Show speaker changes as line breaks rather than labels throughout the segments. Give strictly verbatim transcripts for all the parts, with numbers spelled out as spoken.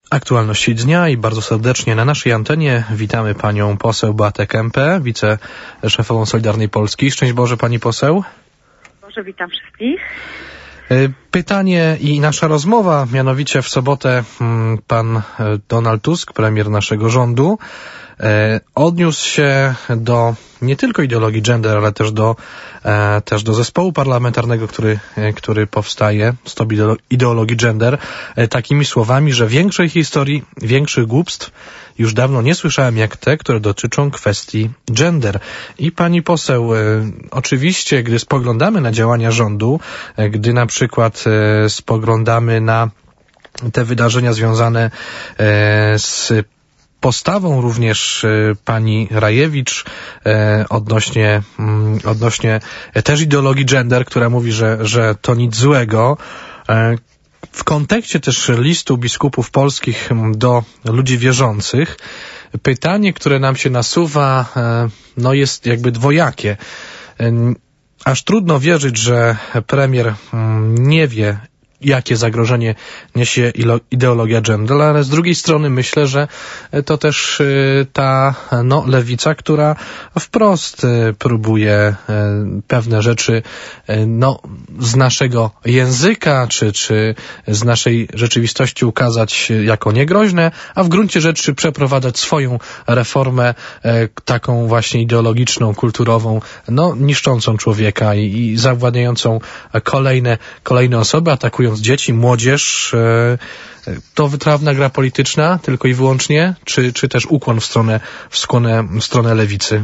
Aktualności dnia i bardzo serdecznie na naszej antenie witamy panią poseł Beatę Kempę, wiceszefową Solidarnej Polski. Szczęść Boże, pani poseł.
Boże, witam wszystkich.
Pytanie i nasza rozmowa, mianowicie w sobotę pan Donald Tusk, premier naszego rządu, odniósł się do nie tylko ideologii gender, ale też do, też do zespołu parlamentarnego, który, który powstaje z tą ideologii gender, takimi słowami, że większej historii, większych głupstw już dawno nie słyszałem jak te, które dotyczą kwestii gender. I pani poseł, oczywiście, gdy spoglądamy na działania rządu, gdy na przykład spoglądamy na te wydarzenia związane z postawą również pani Rajewicz odnośnie, odnośnie też ideologii gender, która mówi, że, że to nic złego. W kontekście też listu biskupów polskich do ludzi wierzących, pytanie, które nam się nasuwa, no jest jakby dwojakie. Aż trudno wierzyć, że premier nie wie, jakie zagrożenie niesie ideologia gender, ale z drugiej strony myślę, że to też ta no, lewica, która wprost próbuje pewne rzeczy no, z naszego języka czy, czy z naszej rzeczywistości ukazać jako niegroźne, a w gruncie rzeczy przeprowadzać swoją reformę taką właśnie ideologiczną, kulturową, no, niszczącą człowieka i, i zawładniającą kolejne, kolejne osoby, atakują dzieci, młodzież. To wytrawna gra polityczna tylko i wyłącznie, czy, czy też ukłon w stronę, w stronę, w stronę lewicy?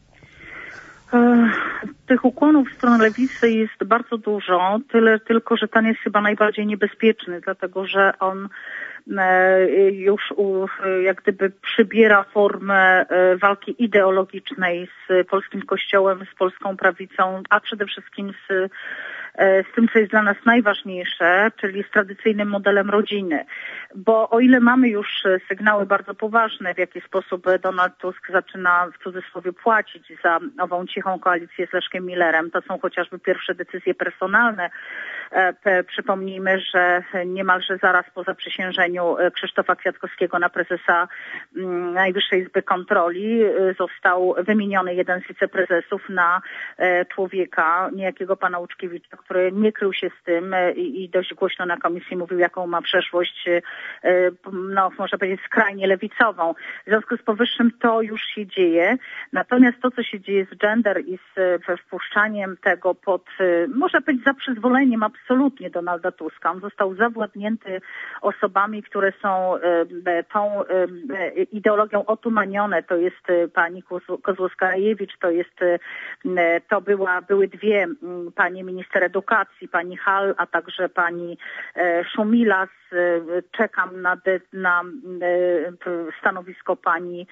Tych ukłonów w stronę lewicy jest bardzo dużo, tyle tylko, że ten jest chyba najbardziej niebezpieczny, dlatego że on już jak gdyby przybiera formę walki ideologicznej z polskim kościołem, z polską prawicą, a przede wszystkim z z tym, co jest dla nas najważniejsze, czyli z tradycyjnym modelem rodziny. Bo o ile mamy już sygnały bardzo poważne, w jaki sposób Donald Tusk zaczyna w cudzysłowie płacić za ową cichą koalicję z Leszkiem Millerem, to są chociażby pierwsze decyzje personalne. Przypomnijmy, że niemalże zaraz po zaprzysiężeniu Krzysztofa Kwiatkowskiego na prezesa Najwyższej Izby Kontroli został wymieniony jeden z wiceprezesów na człowieka, niejakiego pana Łuczkiewicza, który nie krył się z tym i, i dość głośno na komisji mówił, jaką ma przeszłość, no można powiedzieć skrajnie lewicową. W związku z powyższym to już się dzieje. Natomiast to, co się dzieje z gender i z wpuszczaniem tego pod, można powiedzieć, za przyzwoleniem absolutnie Donalda Tuska. On został zawładnięty osobami, które są tą ideologią otumanione. To jest pani Kozłowska-Rajewicz, to jest, to była, były dwie panie minister edukacji, pani Hall, a także pani Szumilas. Czekam na, de, na stanowisko pani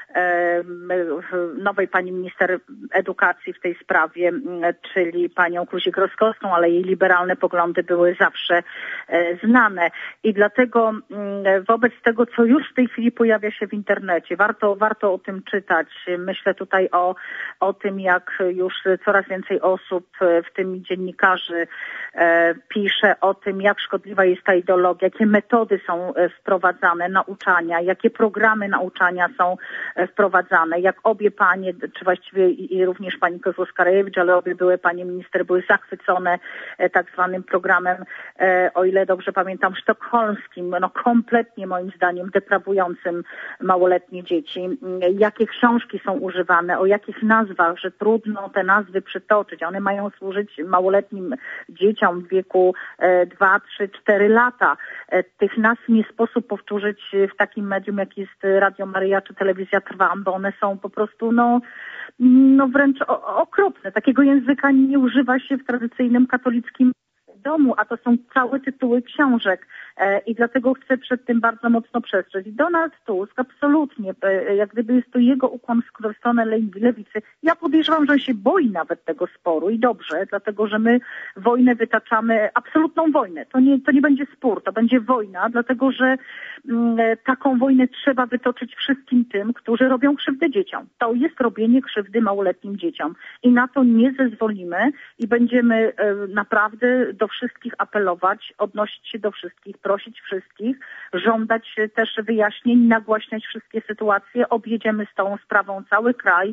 nowej pani minister edukacji w tej sprawie, czyli panią Kluzik-Rostkowską, ale jej liberalne poglądy były zawsze znane. I dlatego wobec tego, co już w tej chwili pojawia się w internecie, warto, warto o tym czytać. Myślę tutaj o, o tym, jak już coraz więcej osób, w tym dziennikarzy, pisze o tym, jak szkodliwa jest ta ideologia, jakie metody są wprowadzane, nauczania, jakie programy nauczania są wprowadzane, jak obie panie, czy właściwie i, i również pani Kozłowska-Rajewicz, ale obie były panie minister, były zachwycone e, tak zwanym programem, e, o ile dobrze pamiętam, sztokholmskim, no kompletnie moim zdaniem deprawującym małoletnie dzieci. Jakie książki są używane, o jakich nazwach, że trudno te nazwy przytoczyć. One mają służyć małoletnim dzieciom w wieku e, dwa, trzy, cztery lata. E, tych nazw nie sposób powtórzyć w takim medium, jak jest Radio Maryja czy Telewizja Trwam, bo one są po prostu no, no wręcz okropne. Takiego języka nie używa się w tradycyjnym katolickim domu, a to są całe tytuły książek e, i dlatego chcę przed tym bardzo mocno przestrzec. Donald Tusk absolutnie, e, jak gdyby jest to jego ukłon w stronę lewicy. Ja podejrzewam, że on się boi nawet tego sporu i dobrze, dlatego że my wojnę wytaczamy, absolutną wojnę. To nie, to nie będzie spór, to będzie wojna, dlatego że m, taką wojnę trzeba wytoczyć wszystkim tym, którzy robią krzywdę dzieciom. To jest robienie krzywdy małoletnim dzieciom i na to nie zezwolimy i będziemy e, naprawdę do wszystkich apelować, odnosić się do wszystkich prosić wszystkich, żądać też wyjaśnień, nagłaśniać wszystkie sytuacje. Objedziemy z tą sprawą cały kraj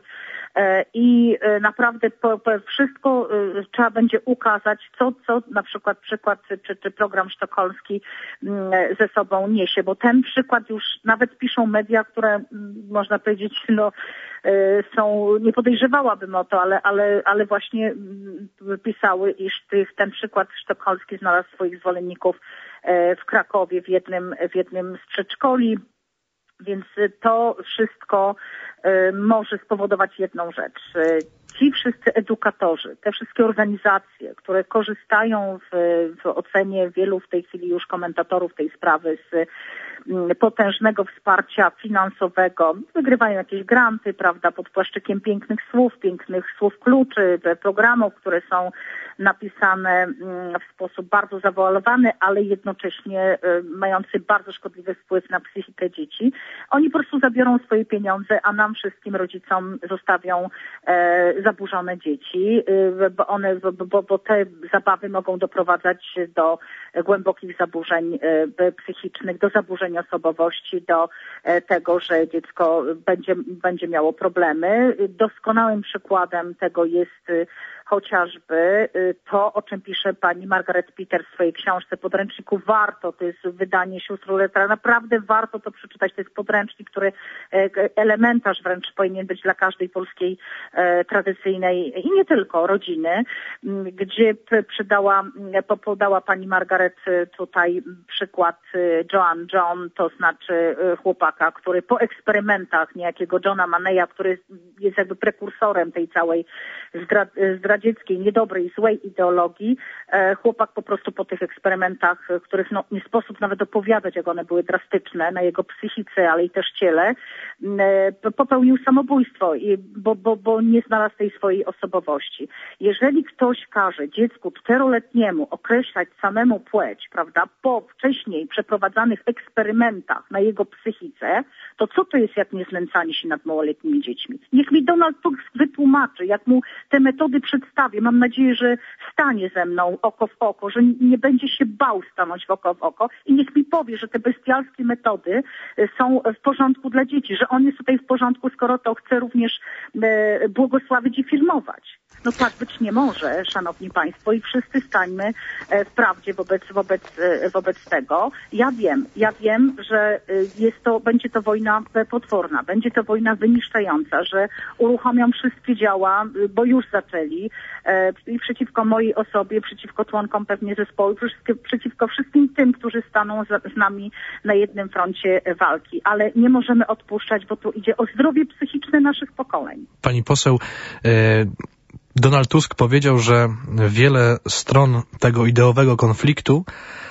i naprawdę po, po wszystko trzeba będzie ukazać, co, co na przykład przykład czy, czy program sztokholmski ze sobą niesie, bo ten przykład już nawet piszą media, które można powiedzieć, no są, nie podejrzewałabym o to, ale, ale, ale właśnie pisały, iż tych, ten przykład sztokholmski znalazł swoich zwolenników w Krakowie w jednym, w jednym z przedszkoli, więc to wszystko może spowodować jedną rzecz. Ci wszyscy edukatorzy, te wszystkie organizacje, które korzystają w, w ocenie wielu w tej chwili już komentatorów tej sprawy z potężnego wsparcia finansowego, wygrywają jakieś granty, prawda, pod płaszczykiem pięknych słów, pięknych słów kluczy, programów, które są napisane w sposób bardzo zawoalowany, ale jednocześnie mający bardzo szkodliwy wpływ na psychikę dzieci. Oni po prostu zabiorą swoje pieniądze, a nam wszystkim rodzicom zostawią e, zaburzone dzieci, e, bo one, bo, bo te zabawy mogą doprowadzać do głębokich zaburzeń e, psychicznych, do zaburzeń osobowości, do e, tego, że dziecko będzie, będzie miało problemy. Doskonałym przykładem tego jest e, chociażby to, o czym pisze pani Margaret Peters w swojej książce Podręczniku. Warto, to jest wydanie sióstr Uletra, naprawdę warto to przeczytać. To jest podręcznik, który elementarz wręcz powinien być dla każdej polskiej e, tradycyjnej i nie tylko rodziny, gdzie przydała, podała pani Margaret tutaj przykład Joan John, to znaczy chłopaka, który po eksperymentach niejakiego Johna Maneya, który jest jakby prekursorem tej całej zdra- zdradzieckiej, niedobrej, złej ideologii, chłopak po prostu po tych eksperymentach, których no, nie sposób nawet opowiadać, jak one były drastyczne na jego psychice, ale i też ciele, popełnił samobójstwo, bo, bo, bo nie znalazł tej swojej osobowości. Jeżeli ktoś każe dziecku czteroletniemu określać samemu płeć, prawda, po wcześniej przeprowadzanych eksperymentach na jego psychice, to co to jest jak nie znęcanie się nad małoletnimi dziećmi? Niech mi Donald Tusk wytłumaczy, jak mu te metody przedstawię. Mam nadzieję, że stanie ze mną oko w oko, że nie będzie się bał stanąć w oko w oko i niech mi powie, że te bestialskie metody są w porządku dla dzieci, że on jest tutaj w porządku, skoro to chce również e, błogosławić i filmować. No tak być nie może, szanowni państwo, i wszyscy stańmy w prawdzie wobec, wobec, wobec tego. Ja wiem, ja wiem, że jest to, będzie to wojna potworna, będzie to wojna wyniszczająca, że uruchomią wszystkie działa, bo już zaczęli, i przeciwko mojej osobie, przeciwko członkom pewnie zespołu, przeciwko wszystkim tym, którzy staną z nami na jednym froncie walki. Ale nie możemy odpuszczać, bo tu idzie o zdrowie psychiczne naszych pokoleń.
Pani poseł, e... Donald Tusk powiedział, że wiele stron tego ideowego konfliktu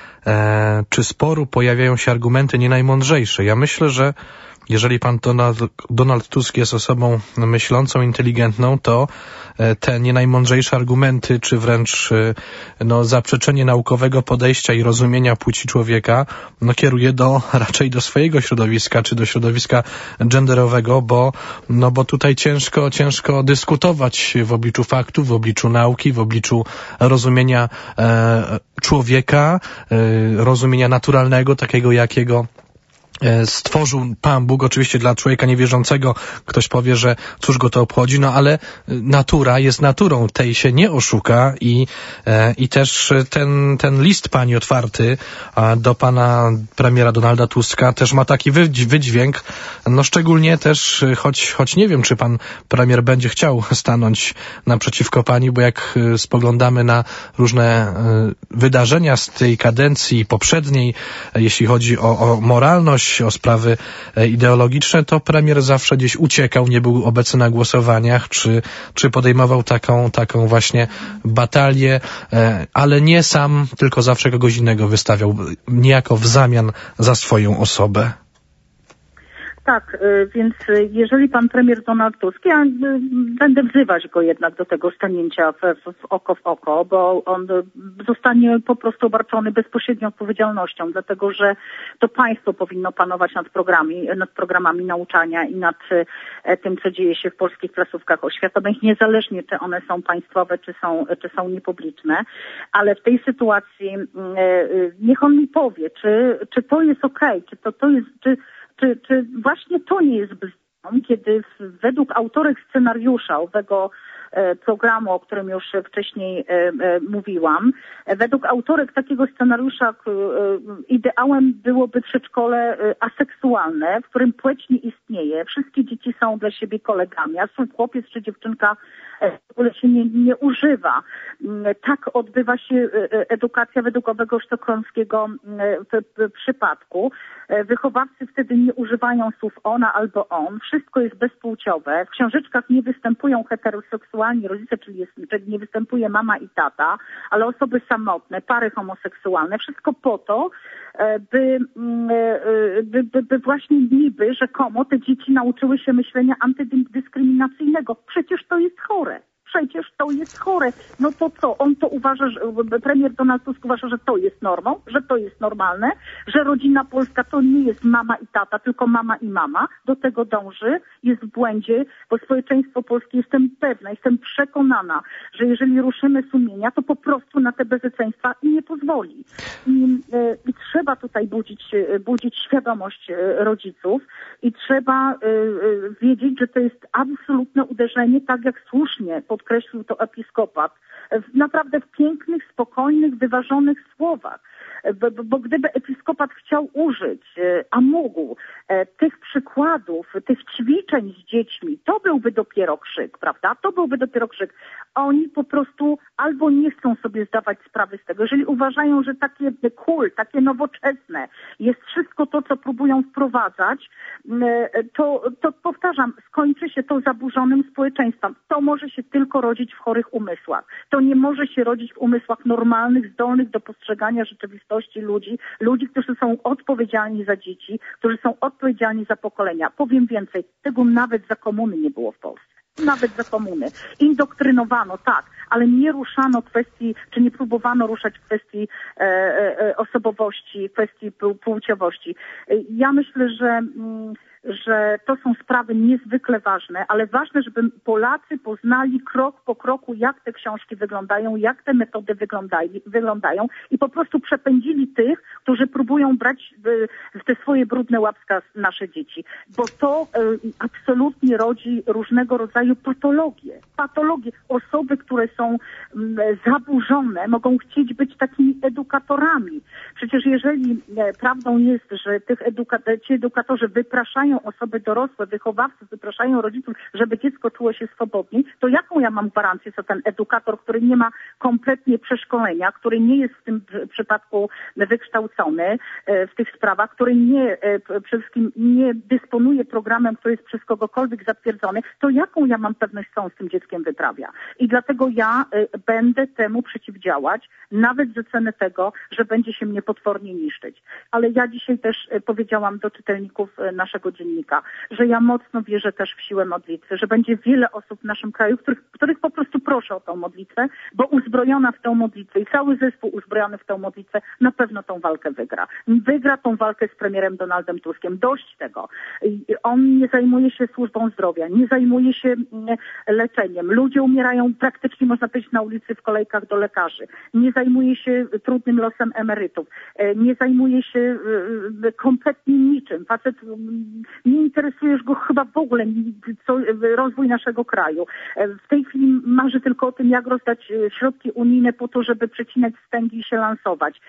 e, czy sporu pojawiają się argumenty nie najmądrzejsze. Ja myślę, że jeżeli pan Donald, Donald Tusk jest osobą myślącą, inteligentną, to te nie najmądrzejsze argumenty, czy wręcz no, zaprzeczenie naukowego podejścia i rozumienia płci człowieka, no, kieruje do, raczej do swojego środowiska, czy do środowiska genderowego, bo, no, bo tutaj ciężko, ciężko dyskutować w obliczu faktów, w obliczu nauki, w obliczu rozumienia e, człowieka, e, rozumienia naturalnego, takiego jakiego stworzył Pan Bóg, oczywiście dla człowieka niewierzącego. Ktoś powie, że cóż go to obchodzi, no ale natura jest naturą, tej się nie oszuka i, i też ten, ten list pani otwarty do pana premiera Donalda Tuska też ma taki wydźwięk, no szczególnie też, choć, choć nie wiem, czy pan premier będzie chciał stanąć naprzeciwko pani, bo jak spoglądamy na różne wydarzenia z tej kadencji poprzedniej, jeśli chodzi o, o moralność, o sprawy ideologiczne, to premier zawsze gdzieś uciekał, nie był obecny na głosowaniach, czy, czy podejmował taką, taką właśnie batalię, ale nie sam, tylko zawsze kogoś innego wystawiał, niejako w zamian za swoją osobę.
Tak, więc jeżeli pan premier Donald Tusk, ja będę wzywać go jednak do tego stanięcia w, w oko w oko, bo on zostanie po prostu obarczony bezpośrednią odpowiedzialnością, dlatego że to państwo powinno panować nad programami, nad programami nauczania i nad tym, co dzieje się w polskich placówkach oświatowych, niezależnie czy one są państwowe, czy są, czy są niepubliczne, ale w tej sytuacji niech on mi powie, czy, czy to jest okej, czy to, to jest, czy Czy, czy właśnie to nie jest bzdą, kiedy według autorek scenariusza owego programu, o którym już wcześniej mówiłam, według autorek takiego scenariusza ideałem byłoby przedszkole aseksualne, w którym płeć nie istnieje, wszystkie dzieci są dla siebie kolegami, a chłopiec czy dziewczynka w ogóle się nie, nie używa. Tak odbywa się edukacja według owego sztokholmskiego przypadku. Wychowawcy wtedy nie używają słów ona albo on. Wszystko jest bezpłciowe. W książeczkach nie występują heteroseksualni rodzice, czyli, jest, czyli nie występuje mama i tata, ale osoby samotne, pary homoseksualne. Wszystko po to, by, by, by, by właśnie niby, rzekomo te dzieci nauczyły się myślenia antydyskryminacyjnego. Przecież to jest chore. Przecież to jest chore. No to co? On to uważa, że premier Donald Tusk uważa, że to jest normą, że to jest normalne, że rodzina polska to nie jest mama i tata, tylko mama i mama. Do tego dąży, jest w błędzie, bo społeczeństwo polskie, jestem pewna, jestem przekonana, że jeżeli ruszymy sumienia, to po prostu na te bezeceństwa nie pozwoli. I, i trzeba tutaj budzić, budzić świadomość rodziców i trzeba wiedzieć, że to jest absolutne uderzenie, tak jak słusznie podkreślił to episkopat, w naprawdę w pięknych, spokojnych, wyważonych słowach. Bo, bo gdyby episkopat chciał użyć, a mógł, tych przykładów, tych ćwiczeń z dziećmi, to byłby dopiero krzyk, prawda? To byłby dopiero krzyk. Oni po prostu albo nie chcą sobie zdawać sprawy z tego. Jeżeli uważają, że takie cool, takie nowoczesne jest wszystko to, co próbują wprowadzać, to, to powtarzam, skończy się to zaburzonym społeczeństwem. To może się tylko rodzić w chorych umysłach. To nie może się rodzić w umysłach normalnych, zdolnych do postrzegania rzeczywistości ludzi, ludzi, którzy są odpowiedzialni za dzieci, którzy są odpowiedzialni za pokolenia. Powiem więcej, tego nawet za komuny nie było w Polsce. Nawet za komuny. Indoktrynowano, tak, ale nie ruszano kwestii, czy nie próbowano ruszać kwestii e, e, osobowości, kwestii płciowości. Ja myślę, że... Mm, że to są sprawy niezwykle ważne, ale ważne, żeby Polacy poznali krok po kroku, jak te książki wyglądają, jak te metody wyglądają i po prostu przepędzili tych, którzy próbują brać w te swoje brudne łapska nasze dzieci. Bo to absolutnie rodzi różnego rodzaju patologie. Patologie. Osoby, które są zaburzone, mogą chcieć być takimi edukatorami. Przecież jeżeli prawdą jest, że tych eduka- ci edukatorzy wypraszają osoby dorosłe, wychowawcy wypraszają rodziców, żeby dziecko czuło się swobodniej, to jaką ja mam gwarancję, że ten edukator, który nie ma kompletnie przeszkolenia, który nie jest w tym przypadku wykształcony w tych sprawach, który nie, przede wszystkim nie dysponuje programem, który jest przez kogokolwiek zatwierdzony, to jaką ja mam pewność, co on z tym dzieckiem wyprawia? I dlatego ja będę temu przeciwdziałać, nawet za cenę tego, że będzie się mnie potwornie niszczyć. Ale ja dzisiaj też powiedziałam do czytelników naszego dziennika, że ja mocno wierzę też w siłę modlitwy, że będzie wiele osób w naszym kraju, których, których po prostu proszę o tą modlitwę, bo uzbrojona w tę modlitwę i cały zespół uzbrojony w tę modlitwę na pewno tą walkę wygra. Wygra tą walkę z premierem Donaldem Tuskiem. Dość tego. On nie zajmuje się służbą zdrowia, nie zajmuje się leczeniem. Ludzie umierają praktycznie, można powiedzieć, na ulicy w kolejkach do lekarzy. Nie zajmuje się trudnym losem emerytów. Nie zajmuje się kompletnie niczym. Facet, nie interesujesz go chyba w ogóle co, rozwój naszego kraju. W tej chwili marzy tylko o tym, jak rozdać środki unijne po to, żeby przecinać wstęgi i się lansować.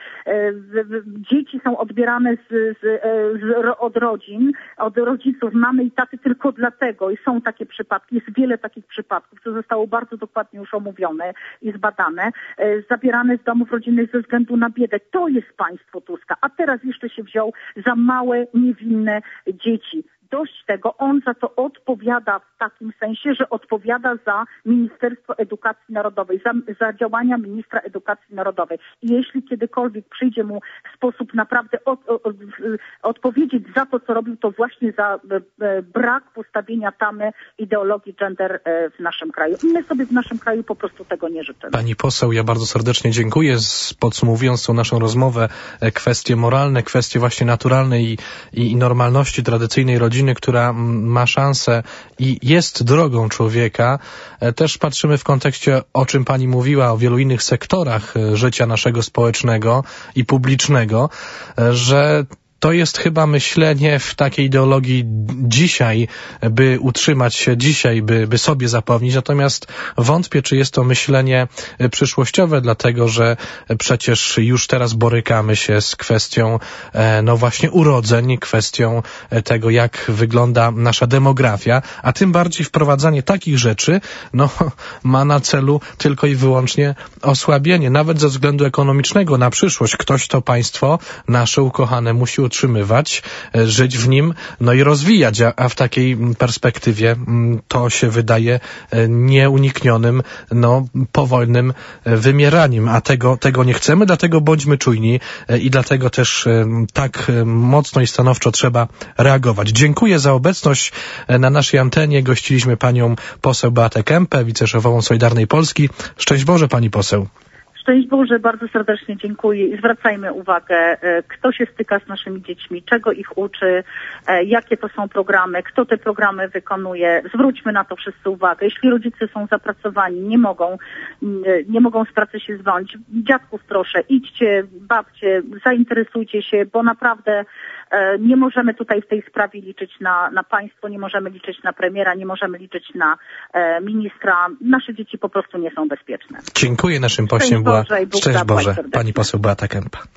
Dzieci są odbierane z, z, z, od rodzin, od rodziców, mamy i taty tylko dlatego i są takie przypadki, jest wiele takich przypadków, co zostało bardzo dokładnie już omówione i zbadane, zabierane z domów rodzinnych ze względu na biedę. To jest państwo Tuska, a teraz jeszcze się wziął za małe, niewinne dzieci. dość tego, on za to odpowiada w takim sensie, że odpowiada za Ministerstwo Edukacji Narodowej, za, za działania ministra Edukacji Narodowej. I jeśli kiedykolwiek przyjdzie mu w sposób naprawdę od, od, od, odpowiedzieć za to, co robił, to właśnie za e, brak postawienia tamy ideologii gender e, w naszym kraju. I my sobie w naszym kraju po prostu tego nie życzymy.
Pani poseł, ja bardzo serdecznie dziękuję. Podsumowując tą naszą rozmowę, kwestie moralne, kwestie właśnie naturalnej i, i normalności tradycyjnej rodziny, która ma szansę i jest drogą człowieka. Też patrzymy w kontekście, o czym pani mówiła, o wielu innych sektorach życia naszego społecznego i publicznego, że to jest chyba myślenie w takiej ideologii dzisiaj, by utrzymać się dzisiaj, by, by sobie zapewnić. Natomiast wątpię, czy jest to myślenie przyszłościowe, dlatego że przecież już teraz borykamy się z kwestią no właśnie urodzeń, kwestią tego, jak wygląda nasza demografia, a tym bardziej wprowadzanie takich rzeczy no, ma na celu tylko i wyłącznie osłabienie, nawet ze względu ekonomicznego na przyszłość. Ktoś to państwo nasze ukochane musi utrzymywać, żyć w nim, no i rozwijać, a, a w takiej perspektywie to się wydaje nieuniknionym, no, powolnym wymieraniem, a tego, tego nie chcemy, dlatego bądźmy czujni i dlatego też tak mocno i stanowczo trzeba reagować. Dziękuję za obecność na naszej antenie. Gościliśmy panią poseł Beatę Kempę, wiceszefową Solidarnej Polski. Szczęść Boże, pani poseł.
Szczęść Boże, bardzo serdecznie dziękuję i zwracajmy uwagę, kto się styka z naszymi dziećmi, czego ich uczy, jakie to są programy, kto te programy wykonuje. Zwróćmy na to wszyscy uwagę. Jeśli rodzice są zapracowani, nie mogą, nie mogą z pracy się zwolnić, dziadków proszę, idźcie, babcie, zainteresujcie się, bo naprawdę nie możemy tutaj w tej sprawie liczyć na, na państwo, nie możemy liczyć na premiera, nie możemy liczyć na e, ministra. Nasze dzieci po prostu nie są bezpieczne.
Dziękuję. Naszym gościem była, szczęść Boże, pani poseł Beata Kempa.